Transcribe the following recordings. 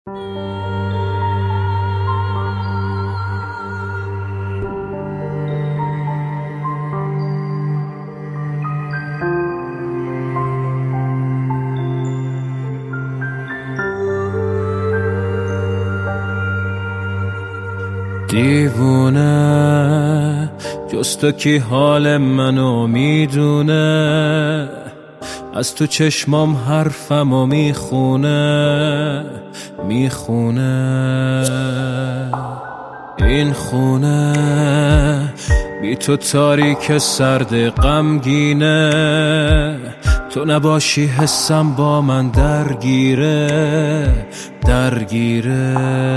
دیوونه جز تو کی حال منو میدونه، از تو چشمام حرفمو میخونه. این خونه بی تو تاریک سرد غمگینه، تو نباشی حسم با من درگیره.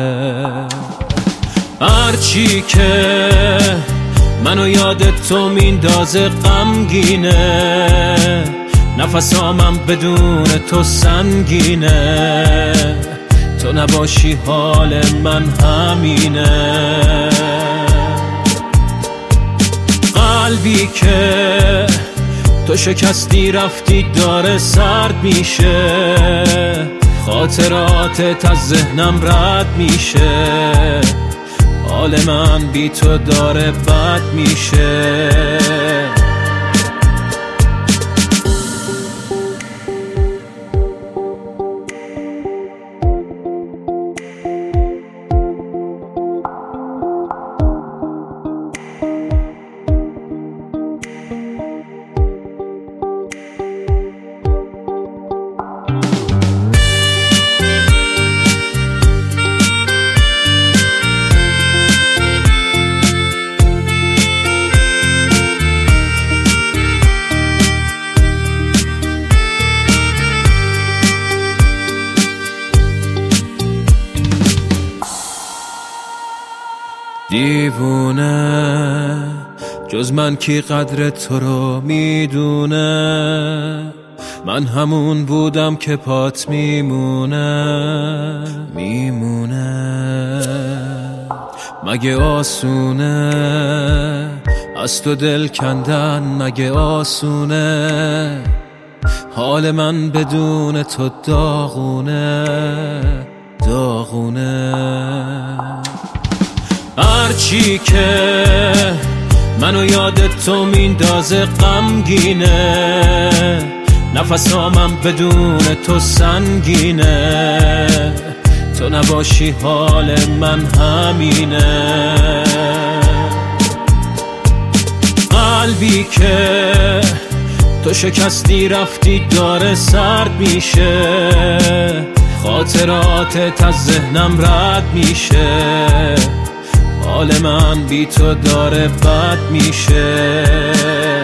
هرچی که منو یاد تو میندازه غمگینه، نفسامم بدون تو سنگینه، تو نباشی حال من همینه. قلبی که تو شکستی رفتی داره سرد میشه، خاطراتت از ذهنم رد میشه، حال من بی تو داره بد میشه. دیوونه جز من کی قدر تو رو میدونه، من همون بودم که پات میمونه. مگه آسونه از تو دل کندن، مگه آسونه حال من بدون تو داغونه. هرچی که منو یاد تو میندازه غمگینه، نفسامم بدون تو سنگینه، تو نباشی حال من همینه. قلبی که تو شکستی رفتی داره سرد میشه، خاطراتت از ذهنم رد میشه، حال من بی تو داره بد میشه.